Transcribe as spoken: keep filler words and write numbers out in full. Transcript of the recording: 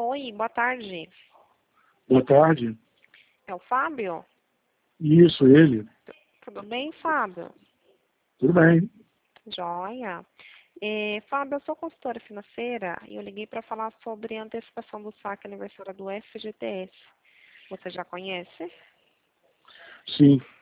Oi, boa tarde. Boa tarde. É o Fábio? Isso, ele. Tudo bem, Fábio? Tudo bem. Joia. É, Fábio, eu sou consultora financeira e eu liguei para falar sobre a antecipação do saque aniversário do F G T S. Você já conhece? Sim.